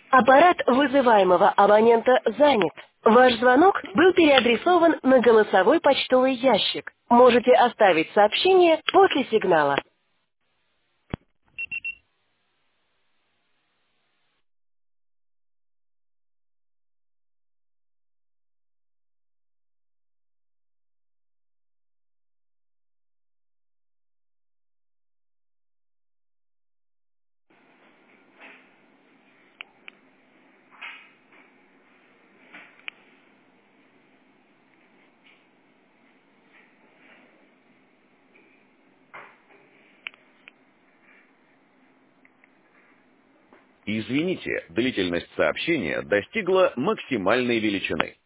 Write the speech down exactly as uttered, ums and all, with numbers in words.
Аппарат вызываемого абонента занят. Ваш звонок был переадресован на голосовой почтовый ящик. Можете оставить сообщение после сигнала. Извините, длительность сообщения достигла максимальной величины.